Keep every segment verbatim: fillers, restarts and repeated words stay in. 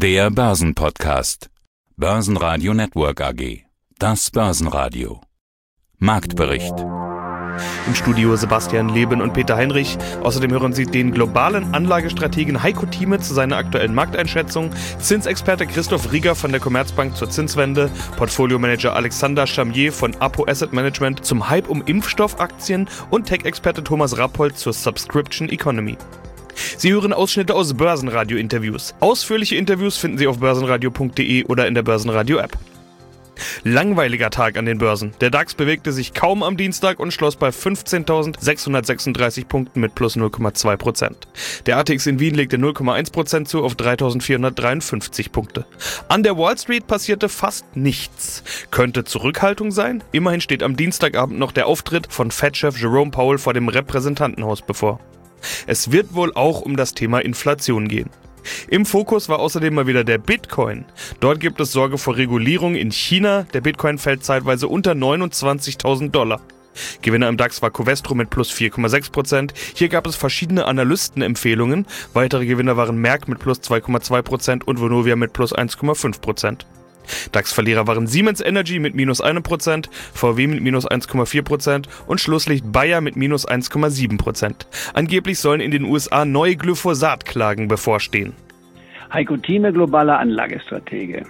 Der Börsenpodcast. Börsenradio Network A G. Das Börsenradio. Marktbericht. Im Studio Sebastian Leben und Peter Heinrich. Außerdem hören Sie den globalen Anlagestrategen Heiko Thieme zu seiner aktuellen Markteinschätzung, Zinsexperte Christoph Rieger von der Commerzbank zur Zinswende, Portfoliomanager Alexander Chamier von Apo Asset Management zum Hype um Impfstoffaktien und Tech-Experte Thomas Rappold zur Subscription Economy. Sie hören Ausschnitte aus Börsenradio-Interviews. Ausführliche Interviews finden Sie auf börsenradio punkt de oder in der Börsenradio-App. Langweiliger Tag an den Börsen. Der DAX bewegte sich kaum am Dienstag und schloss bei fünfzehntausendsechshundertsechsunddreißig Punkten mit plus null Komma zwei Prozent. Der A T X in Wien legte null Komma eins Prozent zu auf dreitausendvierhundertdreiundfünfzig Punkte. An der Wall Street passierte fast nichts. Könnte Zurückhaltung sein? Immerhin steht am Dienstagabend noch der Auftritt von Fed-Chef Jerome Powell vor dem Repräsentantenhaus bevor. Es wird wohl auch um das Thema Inflation gehen. Im Fokus war außerdem mal wieder der Bitcoin. Dort gibt es Sorge vor Regulierung in China. Der Bitcoin fällt zeitweise unter neunundzwanzigtausend Dollar. Gewinner im DAX war Covestro mit plus vier Komma sechs Prozent. Hier gab es verschiedene Analystenempfehlungen. Weitere Gewinner waren Merck mit plus zwei Komma zwei Prozent und Vonovia mit plus eins Komma fünf Prozent. DAX-Verlierer waren Siemens Energy mit minus ein Prozent, V W mit minus eins Komma vier Prozent und Schlusslicht Bayer mit minus eins Komma sieben Prozent. Angeblich sollen in den U S A neue Glyphosat-Klagen bevorstehen. Heiko Thieme, globaler Anlagestratege.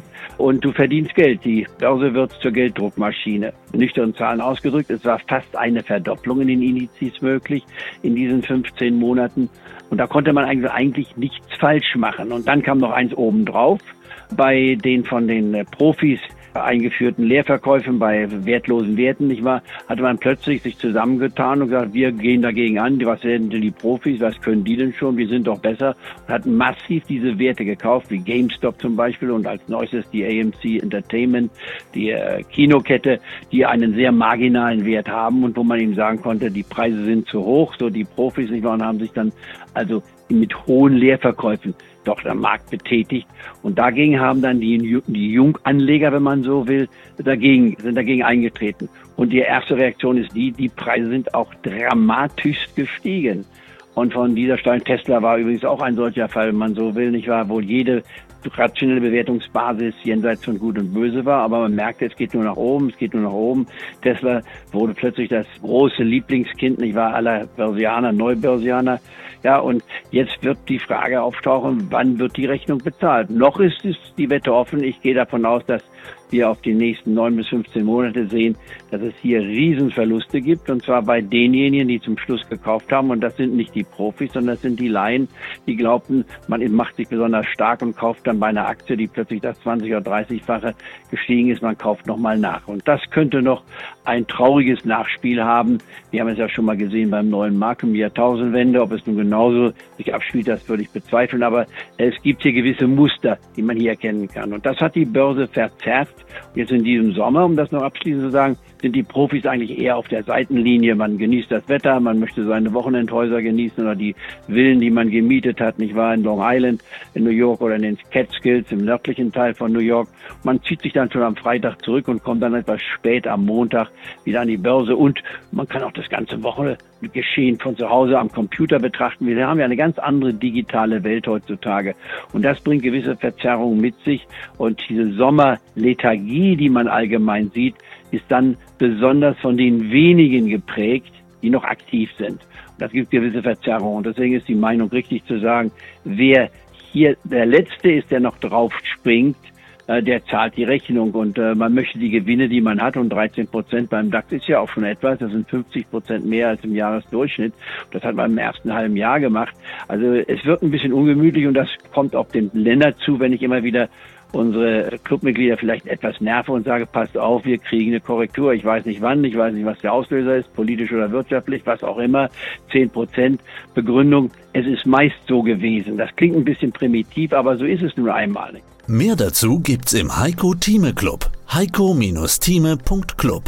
Und du verdienst Geld. Die Börse wird zur Gelddruckmaschine. Nüchtern Zahlen ausgedrückt, es war fast eine Verdopplung in den Indizes möglich in diesen fünfzehn Monaten. Und da konnte man eigentlich, eigentlich nichts falsch machen. Und dann kam noch eins obendrauf. Bei den von den Profis eingeführten Leerverkäufen bei wertlosen Werten, nicht wahr, hatte man plötzlich sich zusammengetan und gesagt, wir gehen dagegen an, was werden denn die Profis, was können die denn schon, wir sind doch besser, und hatten massiv diese Werte gekauft, wie GameStop zum Beispiel und als neuestes die A M C Entertainment, die äh, Kinokette, die einen sehr marginalen Wert haben und wo man ihm sagen konnte, die Preise sind zu hoch, so die Profis, nicht wahr, und haben sich dann also mit hohen Leerverkäufen doch der Markt betätigt. Und dagegen haben dann die, die Junganleger, wenn man so will, dagegen, sind dagegen eingetreten. Und die erste Reaktion ist die, die Preise sind auch dramatisch gestiegen. Und von dieser Stein Tesla war übrigens auch ein solcher Fall, wenn man so will, nicht wahr, wo jede rationelle Bewertungsbasis jenseits von Gut und Böse war, aber man merkte, es geht nur nach oben, es geht nur nach oben. Tesla wurde plötzlich das große Lieblingskind, nicht wahr, aller Börsianer, Neubörsianer. Ja, und jetzt wird die Frage auftauchen, wann wird die Rechnung bezahlt? Noch ist es die Wette offen. Ich gehe davon aus, dass wir auf die nächsten neun bis fünfzehn Monate sehen, dass es hier Riesenverluste gibt, und zwar bei denjenigen, die zum Schluss gekauft haben. Und das sind nicht die Profis, sondern das sind die Laien, die glaubten, man macht sich besonders stark und kauft dann bei einer Aktie, die plötzlich das zwanzig- oder dreißigfache gestiegen ist, man kauft nochmal nach. Und das könnte noch ein trauriges Nachspiel haben. Wir haben es ja schon mal gesehen beim neuen Markt um die Jahrtausendwende. Ob es nun genauso sich abspielt, das würde ich bezweifeln. Aber es gibt hier gewisse Muster, die man hier erkennen kann. Und das hat die Börse verzerrt. Jetzt in diesem Sommer, um das noch abschließend zu sagen, sind die Profis eigentlich eher auf der Seitenlinie. Man genießt das Wetter, man möchte seine Wochenendhäuser genießen oder die Villen, die man gemietet hat, nicht wahr, in Long Island, in New York oder in den Catskills im nördlichen Teil von New York. Man zieht sich dann schon am Freitag zurück und kommt dann etwas spät am Montag wieder an die Börse. Und man kann auch das ganze Wochengeschehen von zu Hause am Computer betrachten. Wir haben ja eine ganz andere digitale Welt heutzutage. Und das bringt gewisse Verzerrungen mit sich. Und diese Sommerlethargie, die man allgemein sieht, ist dann besonders von den wenigen geprägt, die noch aktiv sind. Und das gibt gewisse Verzerrungen. Und deswegen ist die Meinung richtig zu sagen, wer hier der Letzte ist, der noch drauf springt, äh, der zahlt die Rechnung. Und äh, man möchte die Gewinne, die man hat, und dreizehn Prozent beim DAX ist ja auch schon etwas, das sind fünfzig Prozent mehr als im Jahresdurchschnitt. Das hat man im ersten halben Jahr gemacht. Also es wird ein bisschen ungemütlich, und das kommt auch den Ländern zu, wenn ich immer wieder unsere Clubmitglieder vielleicht etwas nerve und sage, passt auf, wir kriegen eine Korrektur. Ich weiß nicht wann, ich weiß nicht, was der Auslöser ist, politisch oder wirtschaftlich, was auch immer. zehn Prozent Begründung, es ist meist so gewesen. Das klingt ein bisschen primitiv, aber so ist es nun einmal. Mehr dazu gibt's im Heiko Thieme Club. heiko Thieme Punkt club.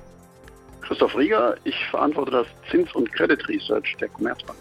Christoph Rieger, ich verantworte das Zins- und Credit Research der Commerzbank.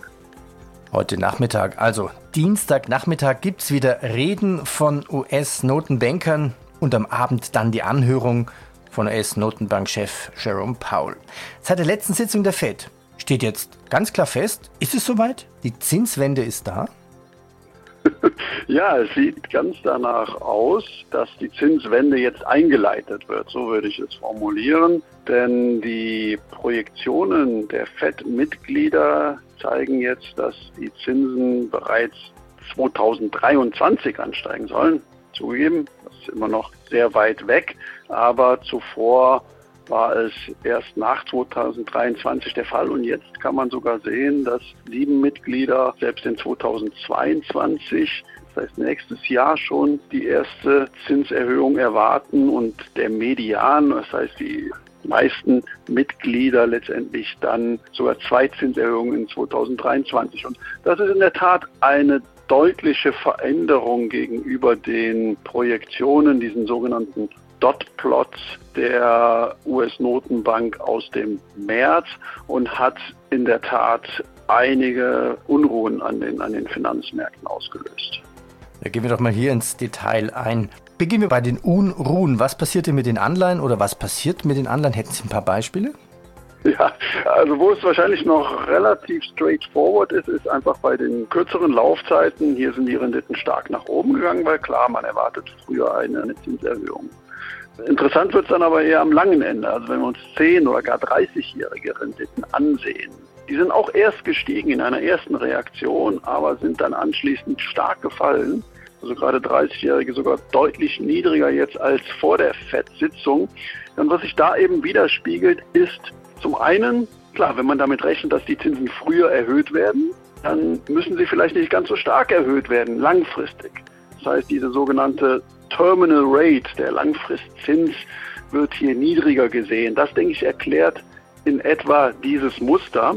Heute Nachmittag, also Dienstagnachmittag, gibt es wieder Reden von U S-Notenbankern und am Abend dann die Anhörung von U S-Notenbankchef Jerome Powell. Seit der letzten Sitzung der Fed steht jetzt ganz klar fest, ist es soweit? Die Zinswende ist da? Ja, es sieht ganz danach aus, dass die Zinswende jetzt eingeleitet wird, so würde ich es formulieren. Denn die Projektionen der Fed-Mitglieder zeigen jetzt, dass die Zinsen bereits zweitausenddreiundzwanzig ansteigen sollen. Zugegeben, das ist immer noch sehr weit weg, aber zuvor war es erst nach zweitausenddreiundzwanzig der Fall und jetzt kann man sogar sehen, dass sieben Mitglieder selbst in zweitausendzweiundzwanzig, das heißt nächstes Jahr schon, die erste Zinserhöhung erwarten und der Median, das heißt die meisten Mitglieder letztendlich dann sogar zwei Zinserhöhungen in zweitausenddreiundzwanzig. Und das ist in der Tat eine deutliche Veränderung gegenüber den Projektionen, diesen sogenannten Dot-Plots der U S-Notenbank aus dem März und hat in der Tat einige Unruhen an den, an den Finanzmärkten ausgelöst. Da gehen wir doch mal hier ins Detail ein. Beginnen wir bei den Unruhen. Was passiert denn mit den Anleihen oder was passiert mit den Anleihen? Hätten Sie ein paar Beispiele? Ja, also wo es wahrscheinlich noch relativ straightforward ist, ist einfach bei den kürzeren Laufzeiten. Hier sind die Renditen stark nach oben gegangen, weil klar, man erwartet früher eine, eine Zinserhöhung. Interessant wird es dann aber eher am langen Ende. Also wenn wir uns zehn- oder gar dreißigjährige Renditen ansehen. Die sind auch erst gestiegen in einer ersten Reaktion, aber sind dann anschließend stark gefallen. Also gerade dreißigjährige sogar deutlich niedriger jetzt als vor der Fed-Sitzung. Und was sich da eben widerspiegelt, ist zum einen, klar, wenn man damit rechnet, dass die Zinsen früher erhöht werden, dann müssen sie vielleicht nicht ganz so stark erhöht werden, langfristig. Das heißt, diese sogenannte Terminal Rate, der Langfristzins, wird hier niedriger gesehen. Das, denke ich, erklärt in etwa dieses Muster.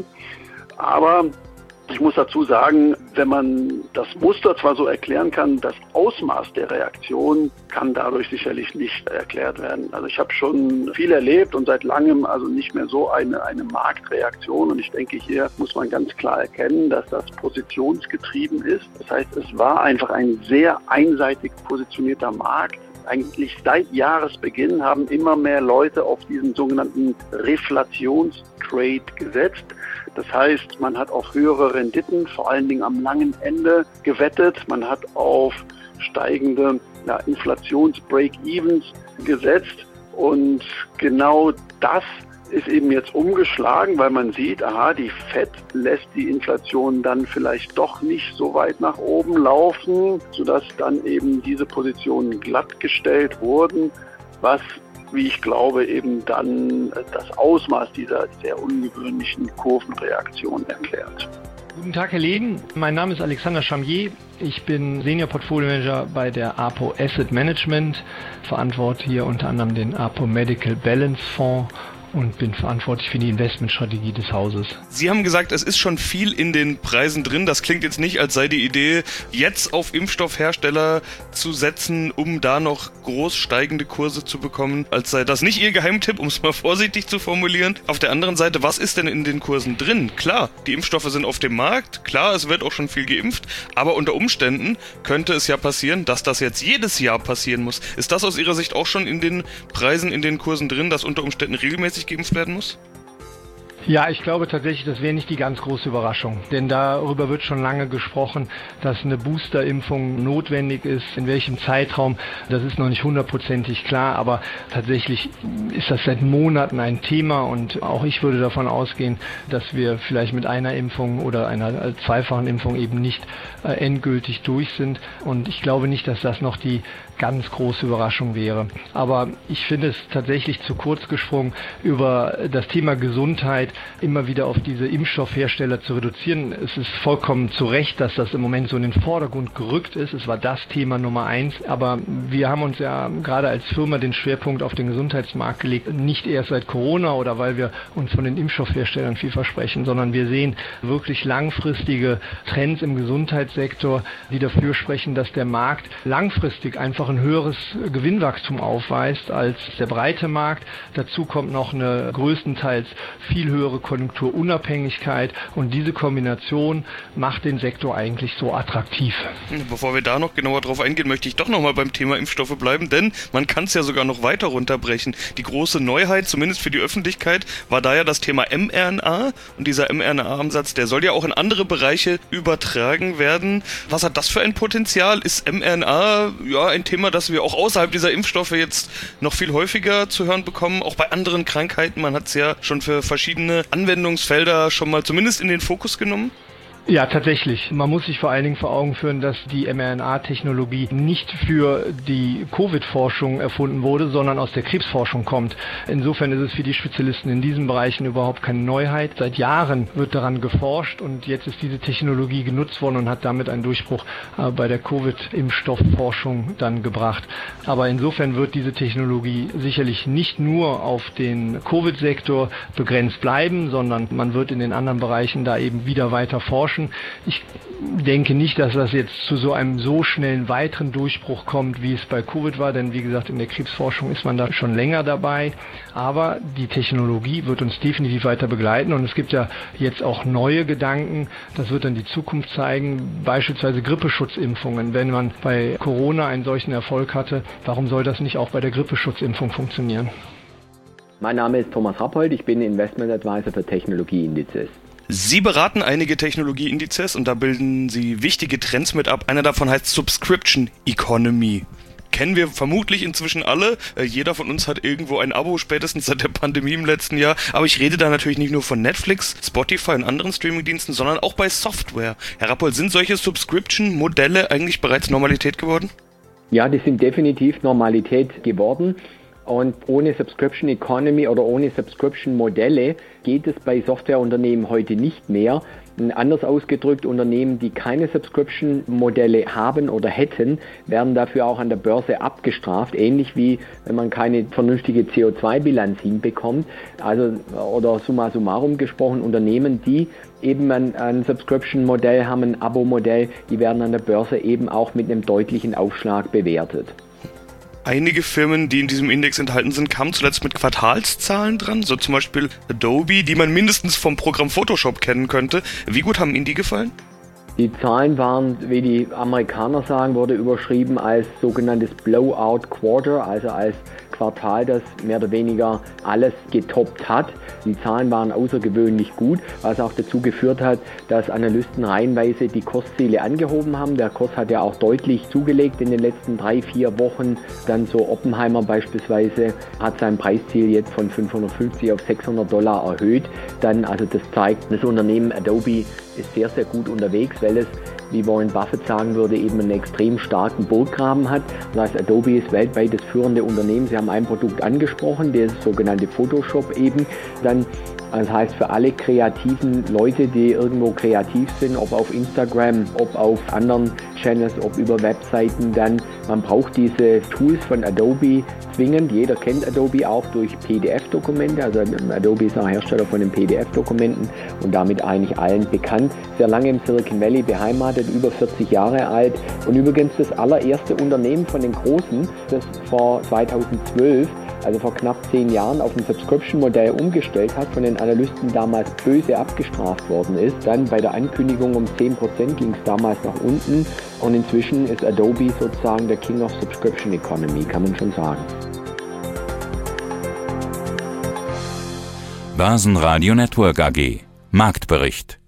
Aber ich muss dazu sagen, wenn man das Muster zwar so erklären kann, das Ausmaß der Reaktion kann dadurch sicherlich nicht erklärt werden. Also ich habe schon viel erlebt und seit langem also nicht mehr so eine, eine Marktreaktion. Und ich denke, hier muss man ganz klar erkennen, dass das positionsgetrieben ist. Das heißt, es war einfach ein sehr einseitig positionierter Markt. Eigentlich seit Jahresbeginn haben immer mehr Leute auf diesen sogenannten Reflationstrade gesetzt. Das heißt, man hat auf höhere Renditen, vor allen Dingen am langen Ende, gewettet. Man hat auf steigende ja, Inflations-Break-Evens gesetzt. Und genau das ist eben jetzt umgeschlagen, weil man sieht, aha, die Fed lässt die Inflation dann vielleicht doch nicht so weit nach oben laufen, sodass dann eben diese Positionen glattgestellt wurden, was, wie ich glaube, eben dann das Ausmaß dieser sehr ungewöhnlichen Kurvenreaktion erklärt. Guten Tag, Herr Legen. Mein Name ist Alexander Chamier. Ich bin Senior Portfolio Manager bei der A P O Asset Management, verantworte hier unter anderem den A P O Medical Balance Fonds und bin verantwortlich für die Investmentstrategie des Hauses. Sie haben gesagt, es ist schon viel in den Preisen drin. Das klingt jetzt nicht, als sei die Idee, jetzt auf Impfstoffhersteller zu setzen, um da noch groß steigende Kurse zu bekommen, als sei das nicht Ihr Geheimtipp, um es mal vorsichtig zu formulieren. Auf der anderen Seite, was ist denn in den Kursen drin? Klar, die Impfstoffe sind auf dem Markt, klar, es wird auch schon viel geimpft, aber unter Umständen könnte es ja passieren, dass das jetzt jedes Jahr passieren muss. Ist das aus Ihrer Sicht auch schon in den Preisen, in den Kursen drin, dass unter Umständen regelmäßig geimpft werden muss? Ja, ich glaube tatsächlich, das wäre nicht die ganz große Überraschung, denn darüber wird schon lange gesprochen, dass eine Boosterimpfung notwendig ist. In welchem Zeitraum, das ist noch nicht hundertprozentig klar, aber tatsächlich ist das seit Monaten ein Thema und auch ich würde davon ausgehen, dass wir vielleicht mit einer Impfung oder einer zweifachen Impfung eben nicht äh, endgültig durch sind und ich glaube nicht, dass das noch die ganz große Überraschung wäre. Aber ich finde es tatsächlich zu kurz gesprungen, über das Thema Gesundheit immer wieder auf diese Impfstoffhersteller zu reduzieren. Es ist vollkommen zu Recht, dass das im Moment so in den Vordergrund gerückt ist. Es war das Thema Nummer eins. Aber wir haben uns ja gerade als Firma den Schwerpunkt auf den Gesundheitsmarkt gelegt. Nicht erst seit Corona oder weil wir uns von den Impfstoffherstellern viel versprechen, sondern wir sehen wirklich langfristige Trends im Gesundheitssektor, die dafür sprechen, dass der Markt langfristig einfach ein höheres Gewinnwachstum aufweist als der breite Markt. Dazu kommt noch eine größtenteils viel höhere Konjunkturunabhängigkeit, und diese Kombination macht den Sektor eigentlich so attraktiv. Bevor wir da noch genauer drauf eingehen, möchte ich doch nochmal beim Thema Impfstoffe bleiben, denn man kann es ja sogar noch weiter runterbrechen. Die große Neuheit, zumindest für die Öffentlichkeit, war da ja das Thema mRNA, und dieser mRNA-Ansatz, der soll ja auch in andere Bereiche übertragen werden. Was hat das für ein Potenzial? Ist mRNA ja ein Thema, das wir auch außerhalb dieser Impfstoffe jetzt noch viel häufiger zu hören bekommen, auch bei anderen Krankheiten? Man hat es ja schon für verschiedene Anwendungsfelder schon mal zumindest in den Fokus genommen. Ja, tatsächlich. Man muss sich vor allen Dingen vor Augen führen, dass die mRNA-Technologie nicht für die Covid-Forschung erfunden wurde, sondern aus der Krebsforschung kommt. Insofern ist es für die Spezialisten in diesen Bereichen überhaupt keine Neuheit. Seit Jahren wird daran geforscht, und jetzt ist diese Technologie genutzt worden und hat damit einen Durchbruch äh, bei der Covid-Impfstoffforschung dann gebracht. Aber insofern wird diese Technologie sicherlich nicht nur auf den Covid-Sektor begrenzt bleiben, sondern man wird in den anderen Bereichen da eben wieder weiter forschen. Ich denke nicht, dass das jetzt zu so einem so schnellen weiteren Durchbruch kommt, wie es bei Covid war, denn wie gesagt, in der Krebsforschung ist man da schon länger dabei. Aber die Technologie wird uns definitiv weiter begleiten, und es gibt ja jetzt auch neue Gedanken. Das wird dann die Zukunft zeigen, beispielsweise Grippeschutzimpfungen. Wenn man bei Corona einen solchen Erfolg hatte, warum soll das nicht auch bei der Grippeschutzimpfung funktionieren? Mein Name ist Thomas Rappold, ich bin Investment Advisor für Technologieindizes. Sie beraten einige Technologieindizes, und da bilden Sie wichtige Trends mit ab. Einer davon heißt Subscription Economy. Kennen wir vermutlich inzwischen alle. Äh, jeder von uns hat irgendwo ein Abo, spätestens seit der Pandemie im letzten Jahr. Aber ich rede da natürlich nicht nur von Netflix, Spotify und anderen Streamingdiensten, sondern auch bei Software. Herr Rappold, sind solche Subscription-Modelle eigentlich bereits Normalität geworden? Ja, die sind definitiv Normalität geworden. Und ohne Subscription Economy oder ohne Subscription Modelle geht es bei Softwareunternehmen heute nicht mehr. Anders ausgedrückt, Unternehmen, die keine Subscription Modelle haben oder hätten, werden dafür auch an der Börse abgestraft. Ähnlich wie wenn man keine vernünftige C O zwei Bilanz hinbekommt. Also, oder summa summarum gesprochen, Unternehmen, die eben ein, ein Subscription Modell haben, ein Abo Modell, die werden an der Börse eben auch mit einem deutlichen Aufschlag bewertet. Einige Firmen, die in diesem Index enthalten sind, kamen zuletzt mit Quartalszahlen dran, so zum Beispiel Adobe, die man mindestens vom Programm Photoshop kennen könnte. Wie gut haben Ihnen die gefallen? Die Zahlen waren, wie die Amerikaner sagen, wurde überschrieben als sogenanntes Blowout Quarter, also als Quartal, das mehr oder weniger alles getoppt hat. Die Zahlen waren außergewöhnlich gut, was auch dazu geführt hat, dass Analysten reihenweise die Kursziele angehoben haben. Der Kurs hat ja auch deutlich zugelegt in den letzten drei, vier Wochen. Dann so Oppenheimer beispielsweise hat sein Preisziel jetzt von fünfhundertfünfzig auf sechshundert Dollar erhöht. Dann, also das zeigt, das Unternehmen Adobe ist sehr, sehr gut unterwegs, weil es, wie Warren Buffett sagen würde, eben einen extrem starken Burggraben hat. Das heißt, Adobe ist weltweit das führende Unternehmen. Sie haben ein Produkt angesprochen, das sogenannte Photoshop eben. Dann, das heißt, für alle kreativen Leute, die irgendwo kreativ sind, ob auf Instagram, ob auf anderen Channels, ob über Webseiten, dann, man braucht diese Tools von Adobe zwingend. Jeder kennt Adobe auch durch P D F-Dokumente. Also Adobe ist auch Hersteller von den P D F-Dokumenten und damit eigentlich allen bekannt. Sehr lange im Silicon Valley beheimatet, über vierzig Jahre alt, und übrigens das allererste Unternehmen von den Großen, das vor zweitausendzwölf, also vor knapp zehn Jahren, auf ein Subscription-Modell umgestellt hat, von den Analysten damals böse abgestraft worden ist. Dann bei der Ankündigung um zehn Prozent ging es damals nach unten, und inzwischen ist Adobe sozusagen der King of Subscription Economy, kann man schon sagen. Börsenradio Network A G Marktbericht.